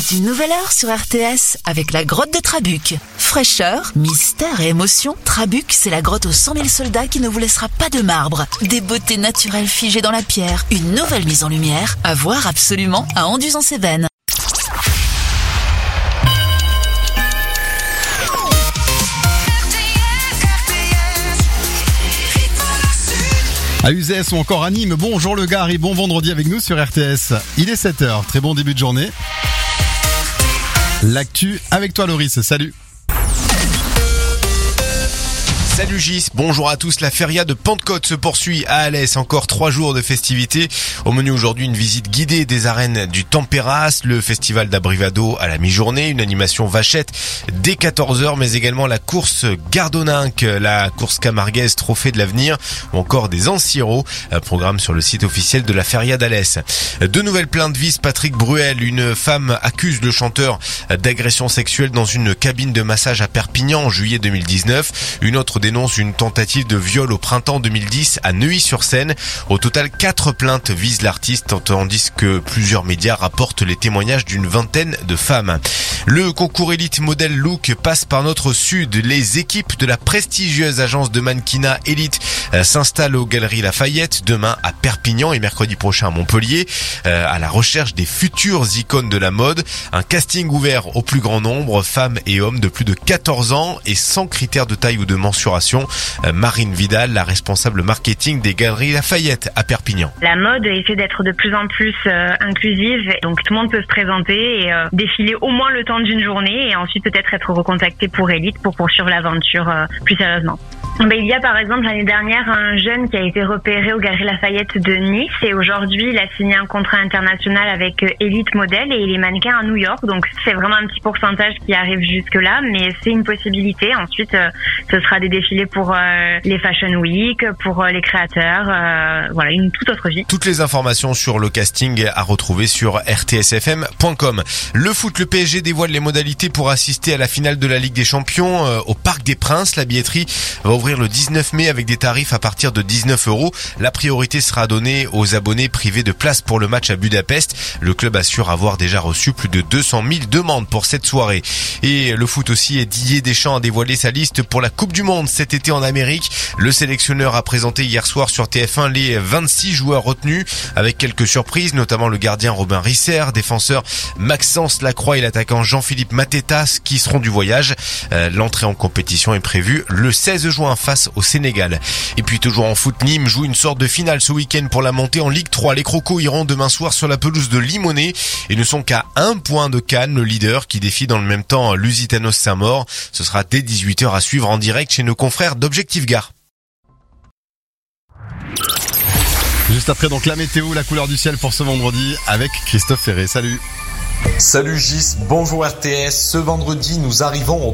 C'est une nouvelle heure sur RTS avec la grotte de Trabuc. Fraîcheur, mystère et émotion, Trabuc, c'est la grotte aux 100 000 soldats qui ne vous laissera pas de marbre. Des beautés naturelles figées dans la pierre, une nouvelle mise en lumière, à voir absolument à Anduze-en-Cévennes. À Uzès ou encore à Nîmes, bonjour le gars et bon vendredi avec nous sur RTS. Il est 7h, très bon début de journée. L'actu avec toi Loris, salut. Salut Gis, bonjour à tous. La feria de Pentecôte se poursuit à Alès. Encore 3 jours de festivités. Au menu aujourd'hui, une visite guidée des arènes du Tempéras, le festival d'Abrivado à la mi-journée, une animation vachette dès 14h, mais également la course Gardoninck, la course camarguaise Trophée de l'avenir, ou encore des Anciros, programme sur le site officiel de la feria d'Alès. 2 nouvelles plaintes visent Patrick Bruel. Une femme accuse le chanteur d'agression sexuelle dans une cabine de massage à Perpignan en juillet 2019. Une autre dénonce une tentative de viol au printemps 2010 à Neuilly-sur-Seine. Au total, 4 plaintes visent l'artiste, tandis que plusieurs médias rapportent les témoignages d'une vingtaine de femmes. Le concours Elite Model Look passe par notre sud. Les équipes de la prestigieuse agence de mannequinat Elite s'installent aux Galeries Lafayette demain à Perpignan et mercredi prochain à Montpellier, à la recherche des futures icônes de la mode. Un casting ouvert au plus grand nombre, femmes et hommes de plus de 14 ans et sans critères de taille ou de mensuration. Marine Vidal, la responsable marketing des Galeries Lafayette à Perpignan. La mode essaie d'être de plus en plus inclusive, donc tout le monde peut se présenter et défiler au moins le temps d'une journée et ensuite peut-être être recontacté pour Elite pour poursuivre l'aventure plus sérieusement. Il y a par exemple l'année dernière un jeune qui a été repéré aux Galeries Lafayette de Nice et aujourd'hui il a signé un contrat international avec Elite Model et il est mannequin à New York, donc c'est vraiment un petit pourcentage qui arrive jusque là, mais c'est une possibilité. Ensuite ce sera des défilés pour les Fashion Week, pour les créateurs, voilà, une toute autre vie. Toutes les informations sur le casting à retrouver sur rtsfm.com. Le foot, le PSG dévoile les modalités pour assister à la finale de la Ligue des Champions au Parc des Princes. La billetterie va ouvrir le 19 mai avec des tarifs à partir de 19 €. La priorité sera donnée aux abonnés privés de place pour le match à Budapest. Le club assure avoir déjà reçu plus de 200 000 demandes pour cette soirée. Et le foot aussi, Didier Deschamps a dévoilé sa liste pour la Coupe du Monde cet été en Amérique. Le sélectionneur a présenté hier soir sur TF1 les 26 joueurs retenus avec quelques surprises, notamment le gardien Robin Risser, défenseur Maxence Lacroix et l'attaquant Jean-Philippe Mateta qui seront du voyage. L'entrée en compétition est prévue le 16 juin face au Sénégal. Et puis toujours en foot, Nîmes joue une sorte de finale ce week-end pour la montée en Ligue 3. Les Crocos iront demain soir sur la pelouse de Limonest et ne sont qu'à 1 point de Cannes, le leader qui défie dans le même temps Lusitanos Saint-Maur. Ce sera dès 18h à suivre en direct chez nos confrères d'Objectif Gare. Juste après donc la météo, la couleur du ciel pour ce vendredi avec Christophe Ferré. Salut. Salut Gis, bonjour RTS. Ce vendredi, nous arrivons au